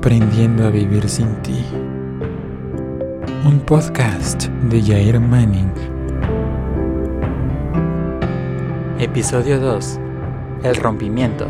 Aprendiendo a vivir sin ti. Un podcast de Yair Manning. Episodio 2. El rompimiento.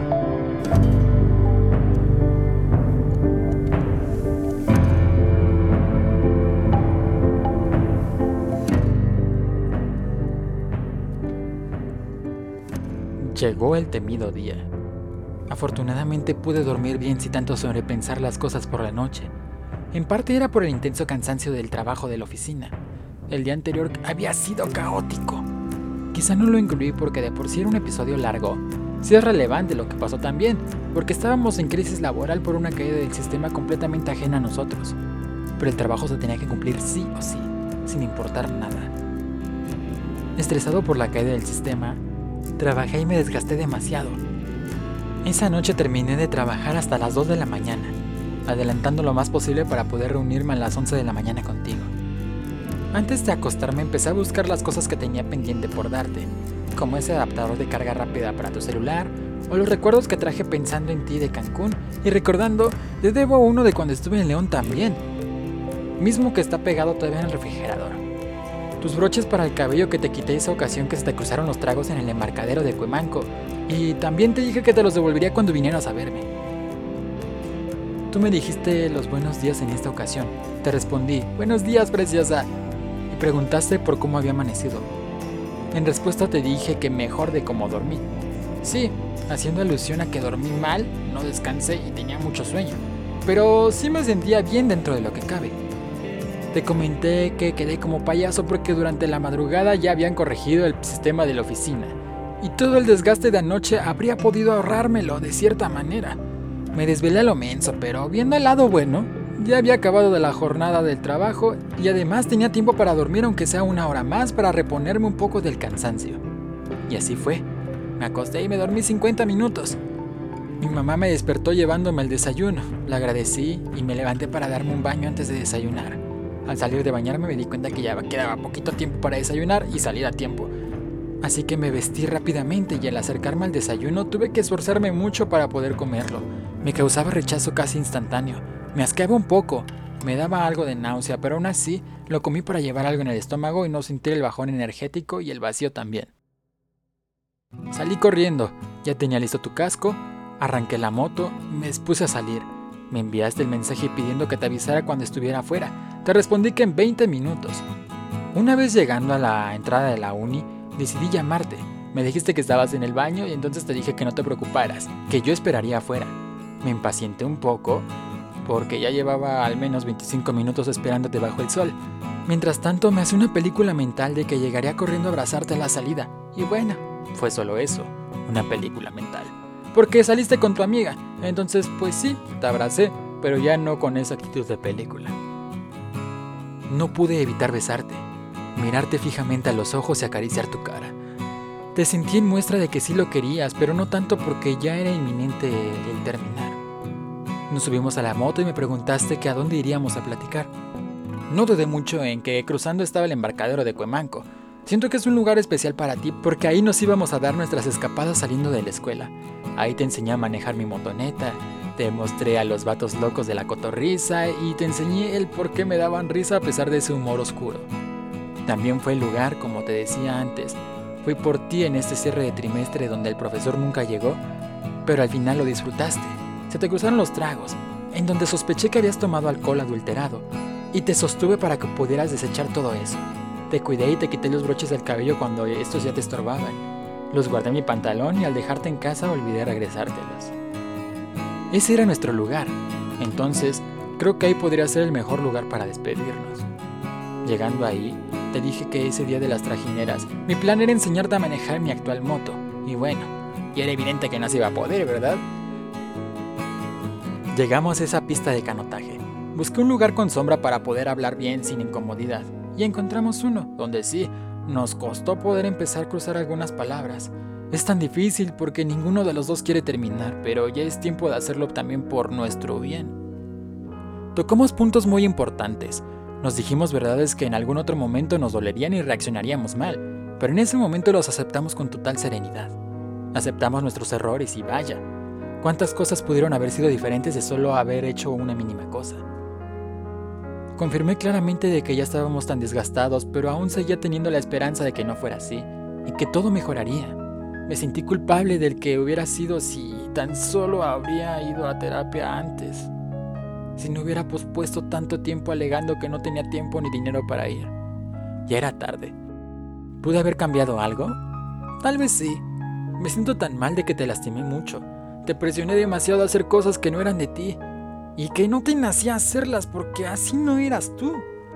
Llegó el temido día. Afortunadamente pude dormir bien sin tanto sobrepensar las cosas por la noche. En parte era por el intenso cansancio del trabajo de la oficina. El día anterior había sido caótico. Quizá no lo incluí porque de por sí era un episodio largo. Sí es relevante lo que pasó también, porque estábamos en crisis laboral por una caída del sistema completamente ajena a nosotros. Pero el trabajo se tenía que cumplir sí o sí, sin importar nada. Estresado por la caída del sistema, trabajé y me desgasté demasiado. Esa noche terminé de trabajar hasta las 2 de la mañana, adelantando lo más posible para poder reunirme a las 11 de la mañana contigo. Antes de acostarme empecé a buscar las cosas que tenía pendiente por darte, como ese adaptador de carga rápida para tu celular, o los recuerdos que traje pensando en ti de Cancún y recordando, te debo uno de cuando estuve en León también, mismo que está pegado todavía en el refrigerador. Tus broches para el cabello que te quité esa ocasión que se te cruzaron los tragos en el embarcadero de Cuemanco, y también te dije que te los devolvería cuando vinieras a verme. Tú me dijiste los buenos días en esta ocasión. Te respondí, buenos días, preciosa, y preguntaste por cómo había amanecido. En respuesta te dije que mejor de cómo dormí. Sí, haciendo alusión a que dormí mal, no descansé y tenía mucho sueño, pero sí me sentía bien dentro de lo que cabe. Te comenté que quedé como payaso porque durante la madrugada ya habían corregido el sistema de la oficina y todo el desgaste de anoche habría podido ahorrármelo de cierta manera. Me desvelé a lo menso, pero viendo el lado bueno, ya había acabado de la jornada del trabajo y además tenía tiempo para dormir aunque sea 1 hora más para reponerme un poco del cansancio. Y así fue. Me acosté y me dormí 50 minutos. Mi mamá me despertó llevándome el desayuno. Le agradecí y me levanté para darme un baño antes de desayunar. Al salir de bañarme me di cuenta que ya quedaba poquito tiempo para desayunar y salir a tiempo. Así que me vestí rápidamente y al acercarme al desayuno tuve que esforzarme mucho para poder comerlo. Me causaba rechazo casi instantáneo. Me asqueaba un poco, me daba algo de náusea, pero aún así lo comí para llevar algo en el estómago y no sentir el bajón energético y el vacío también. Salí corriendo, ya tenía listo tu casco, arranqué la moto y me dispuse a salir. Me enviaste el mensaje pidiendo que te avisara cuando estuviera afuera. Te respondí que en 20 minutos. Una vez llegando a la entrada de la uni, decidí llamarte. Me dijiste que estabas en el baño y entonces te dije que no te preocuparas, que yo esperaría afuera. Me impacienté un poco porque ya llevaba al menos 25 minutos esperándote bajo el sol. Mientras tanto me hacía una película mental de que llegaría corriendo a abrazarte a la salida. Y bueno, fue solo eso, una película mental. Porque saliste con tu amiga, entonces pues sí, te abracé, pero ya no con esa actitud de película. No pude evitar besarte, mirarte fijamente a los ojos y acariciar tu cara. Te sentí en muestra de que sí lo querías, pero no tanto porque ya era inminente el terminar. Nos subimos a la moto y me preguntaste que a dónde iríamos a platicar. No dudé mucho en que cruzando estaba el embarcadero de Cuemanco. Siento que es un lugar especial para ti porque ahí nos íbamos a dar nuestras escapadas saliendo de la escuela. Ahí te enseñé a manejar mi motoneta, te mostré a los vatos locos de la cotorriza y te enseñé el por qué me daban risa a pesar de ese humor oscuro. También fue el lugar, como te decía antes, fui por ti en este cierre de trimestre donde el profesor nunca llegó, pero al final lo disfrutaste. Se te cruzaron los tragos, en donde sospeché que habías tomado alcohol adulterado, y te sostuve para que pudieras desechar todo eso. Te cuidé y te quité los broches del cabello cuando estos ya te estorbaban. Los guardé en mi pantalón y al dejarte en casa olvidé regresártelos. Ese era nuestro lugar, entonces creo que ahí podría ser el mejor lugar para despedirnos. Llegando ahí, te dije que ese día de las trajineras, mi plan era enseñarte a manejar mi actual moto, y bueno, y era evidente que no se iba a poder, ¿verdad? Llegamos a esa pista de canotaje. Busqué un lugar con sombra para poder hablar bien sin incomodidad, y encontramos uno, donde sí, nos costó poder empezar a cruzar algunas palabras. Es tan difícil porque ninguno de los dos quiere terminar, pero ya es tiempo de hacerlo también por nuestro bien. Tocamos puntos muy importantes. Nos dijimos verdades que en algún otro momento nos dolerían y reaccionaríamos mal, pero en ese momento los aceptamos con total serenidad. Aceptamos nuestros errores y vaya, ¿Cuántas cosas pudieron haber sido diferentes de solo haber hecho una mínima cosa? Confirmé claramente de que ya estábamos tan desgastados, pero aún seguía teniendo la esperanza de que no fuera así, y que todo mejoraría. Me sentí culpable del que hubiera sido si tan solo habría ido a terapia antes. Si no hubiera pospuesto tanto tiempo alegando que no tenía tiempo ni dinero para ir. Ya era tarde. ¿Pude haber cambiado algo? Tal vez sí. Me siento tan mal de que te lastimé mucho. Te presioné demasiado a hacer cosas que no eran de ti. Y que no te nacía hacerlas porque así no eras tú.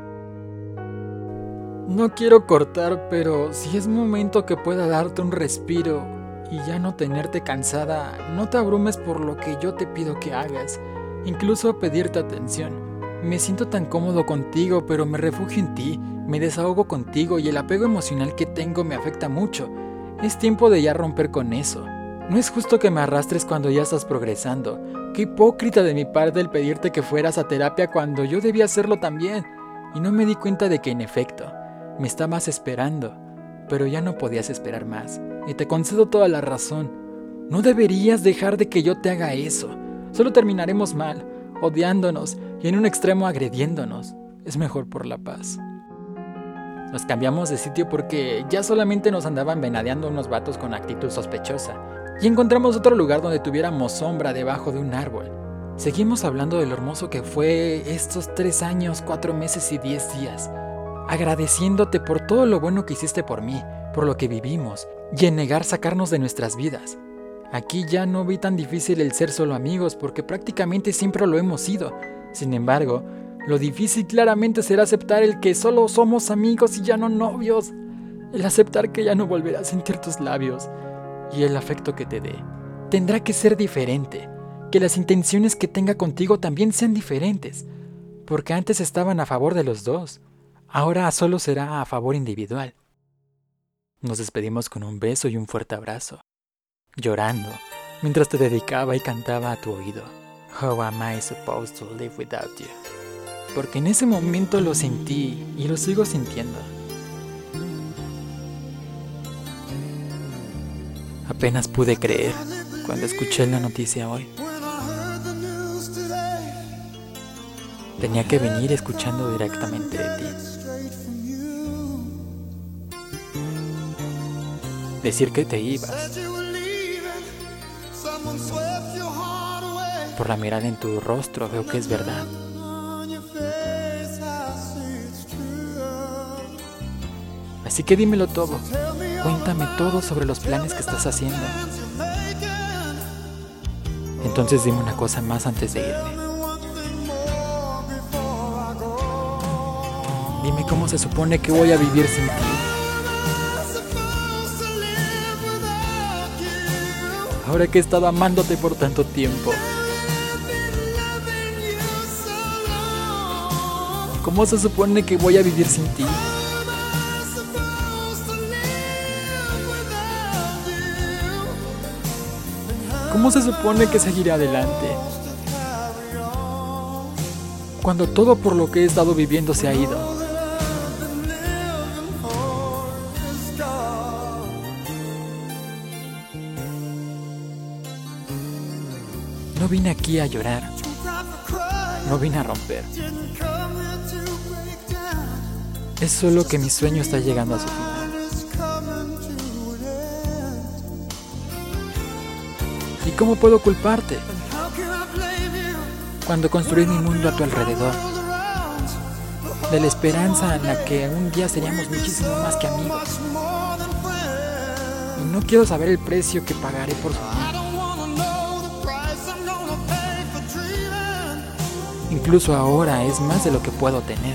No quiero cortar, pero si es momento que pueda darte un respiro y ya no tenerte cansada, no te abrumes por lo que yo te pido que hagas, incluso pedirte atención. Me siento tan cómodo contigo, pero me refugio en ti, me desahogo contigo y el apego emocional que tengo me afecta mucho. Es tiempo de ya romper con eso. No es justo que me arrastres cuando ya estás progresando. Qué hipócrita de mi parte el pedirte que fueras a terapia cuando yo debía hacerlo también. Y no me di cuenta de que en efecto, me estabas esperando, pero ya no podías esperar más. Y te concedo toda la razón. No deberías dejar de que yo te haga eso. Solo terminaremos mal, odiándonos y en un extremo agrediéndonos. Es mejor por la paz. Nos cambiamos de sitio porque ya solamente nos andaban venadeando unos vatos con actitud sospechosa. Y encontramos otro lugar donde tuviéramos sombra debajo de un árbol. Seguimos hablando de lo hermoso que fue estos 3 años, 4 meses y 10 días. Agradeciéndote por todo lo bueno que hiciste por mí, por lo que vivimos, y en negar sacarnos de nuestras vidas. Aquí ya no vi tan difícil el ser solo amigos porque prácticamente siempre lo hemos sido. Sin embargo, lo difícil claramente será aceptar el que solo somos amigos y ya no novios. El aceptar que ya no volveré a sentir tus labios. Y el afecto que te dé tendrá que ser diferente, que las intenciones que tenga contigo también sean diferentes, porque antes estaban a favor de los dos, ahora solo será a favor individual. Nos despedimos con un beso y un fuerte abrazo, llorando, mientras te dedicaba y cantaba a tu oído, How am I supposed to live without you? Porque en ese momento lo sentí y lo sigo sintiendo. Apenas pude creer cuando escuché la noticia hoy. Tenía que venir escuchando directamente de ti. Decir que te ibas. Por la mirada en tu rostro veo que es verdad. Así que dímelo todo. Cuéntame todo sobre los planes que estás haciendo. Entonces dime una cosa más antes de irme. Dime cómo se supone que voy a vivir sin ti. Ahora que he estado amándote por tanto tiempo. ¿Cómo se supone que voy a vivir sin ti? ¿Cómo se supone que seguiré adelante? Cuando todo por lo que he estado viviendo se ha ido. No vine aquí a llorar. No vine a romper. Es solo que mi sueño está llegando a su final. ¿Y cómo puedo culparte? Cuando construí mi mundo a tu alrededor, de la esperanza en la que un día seríamos muchísimo más que amigos. Y no quiero saber el precio que pagaré por su vida. Incluso ahora es más de lo que puedo tener.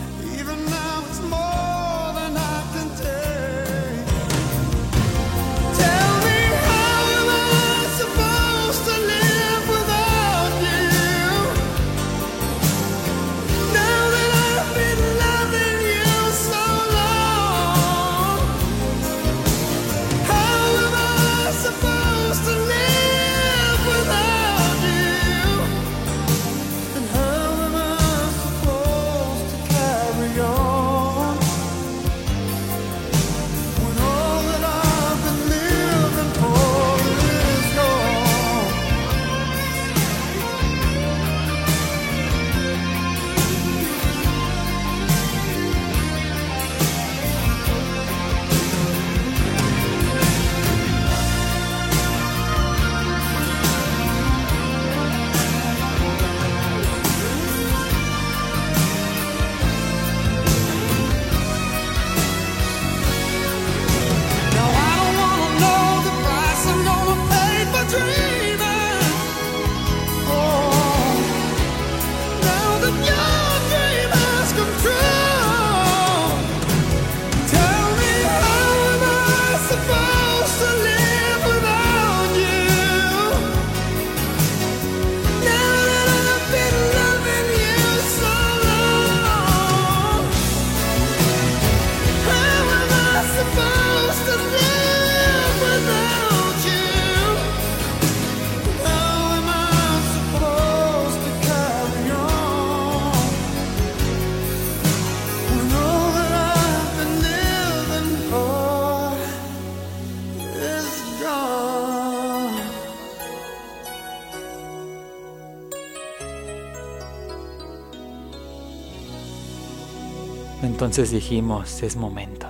Entonces dijimos, es momento.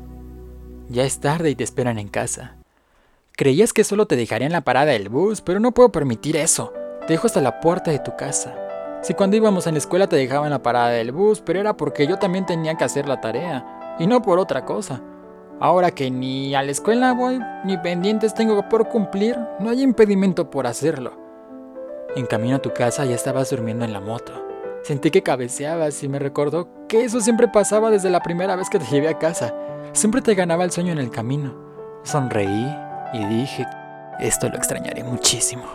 Ya es tarde y te esperan en casa. Creías que solo te dejaría en la parada del bus, pero no puedo permitir eso. Te dejo hasta la puerta de tu casa. Si cuando íbamos en la escuela te dejaba en la parada del bus, pero era porque yo también tenía que hacer la tarea, y no por otra cosa. Ahora que ni a la escuela voy, ni pendientes tengo por cumplir, no hay impedimento por hacerlo. En camino a tu casa ya estabas durmiendo en la moto. Sentí que cabeceabas y me recordó que eso siempre pasaba desde la primera vez que te llevé a casa. Siempre te ganaba el sueño en el camino. Sonreí y dije, esto lo extrañaré muchísimo.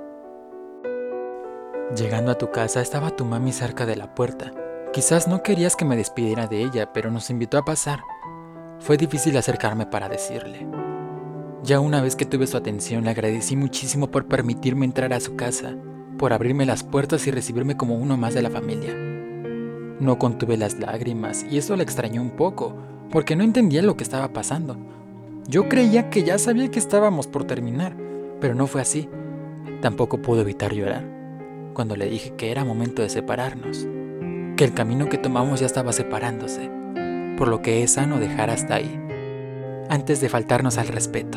Llegando a tu casa estaba tu mami cerca de la puerta. Quizás no querías que me despidiera de ella, pero nos invitó a pasar. Fue difícil acercarme para decirle. Ya una vez que tuve su atención, le agradecí muchísimo por permitirme entrar a su casa, por abrirme las puertas y recibirme como uno más de la familia. No contuve las lágrimas y eso la extrañó un poco, porque no entendía lo que estaba pasando. Yo creía que ya sabía que estábamos por terminar, pero no fue así. Tampoco pude evitar llorar cuando le dije que era momento de separarnos, que el camino que tomamos ya estaba separándose, por lo que es sano dejar hasta ahí, antes de faltarnos al respeto.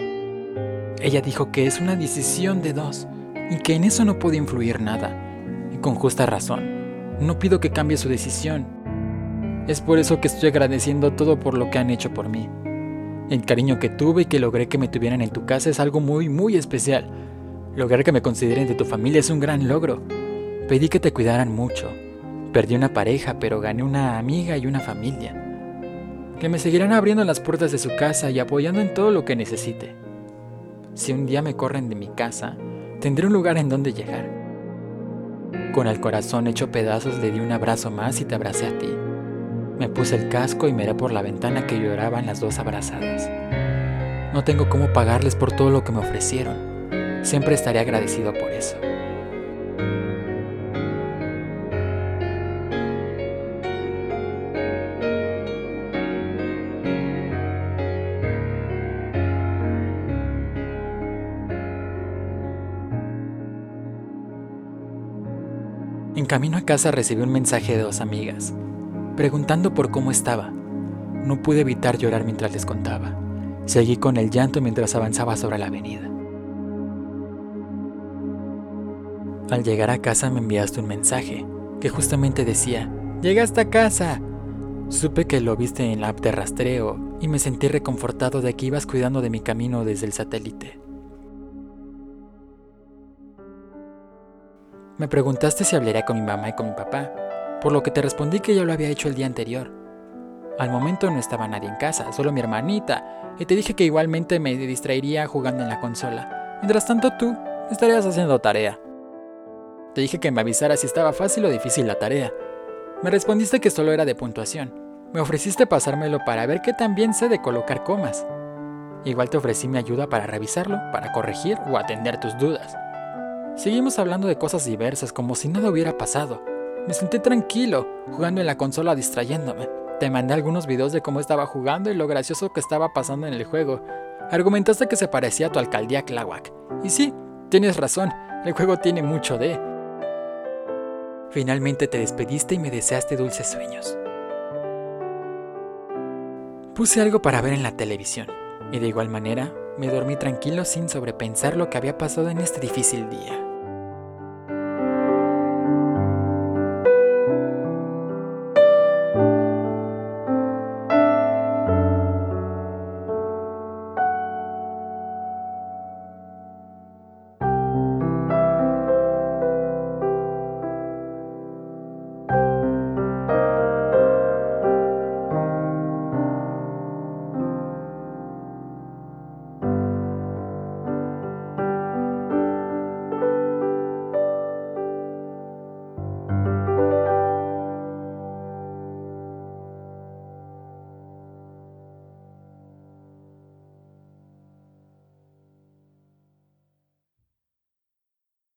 Ella dijo que es una decisión de dos y que en eso no puede influir nada, y con justa razón. No pido que cambie su decisión. Es por eso que estoy agradeciendo todo por lo que han hecho por mí. El cariño que tuve y que logré que me tuvieran en tu casa es algo muy, muy especial. Lograr que me consideren de tu familia es un gran logro. Pedí que te cuidaran mucho. Perdí una pareja, pero gané una amiga y una familia. Que me seguirán abriendo las puertas de su casa y apoyando en todo lo que necesite. Si un día me corren de mi casa, tendré un lugar en donde llegar. Con el corazón hecho pedazos le di un abrazo más y te abracé a ti. Me puse el casco y miré por la ventana que lloraban las dos abrazadas. No tengo cómo pagarles por todo lo que me ofrecieron. Siempre estaré agradecido por eso. En camino a casa recibí un mensaje de dos amigas, preguntando por cómo estaba. No pude evitar llorar mientras les contaba. Seguí con el llanto mientras avanzaba sobre la avenida. Al llegar a casa me enviaste un mensaje que justamente decía, ¡llegaste a casa! Supe que lo viste en la app de rastreo y me sentí reconfortado de que ibas cuidando de mi camino desde el satélite. Me preguntaste si hablaría con mi mamá y con mi papá, por lo que te respondí que ya lo había hecho el día anterior. Al momento no estaba nadie en casa, solo mi hermanita, y te dije que igualmente me distraería jugando en la consola. Mientras tanto tú estarías haciendo tarea. Te dije que me avisara si estaba fácil o difícil la tarea. Me respondiste que solo era de puntuación. Me ofreciste pasármelo para ver qué tan bien sé de colocar comas. Igual te ofrecí mi ayuda para revisarlo, para corregir o atender tus dudas. Seguimos hablando de cosas diversas como si nada hubiera pasado. Me senté tranquilo, jugando en la consola distrayéndome. Te mandé algunos videos de cómo estaba jugando y lo gracioso que estaba pasando en el juego. Argumentaste que se parecía a tu alcaldía Tláhuac. Y sí, tienes razón, el juego tiene mucho de... Finalmente te despediste y me deseaste dulces sueños. Puse algo para ver en la televisión, y de igual manera me dormí tranquilo sin sobrepensar lo que había pasado en este difícil día.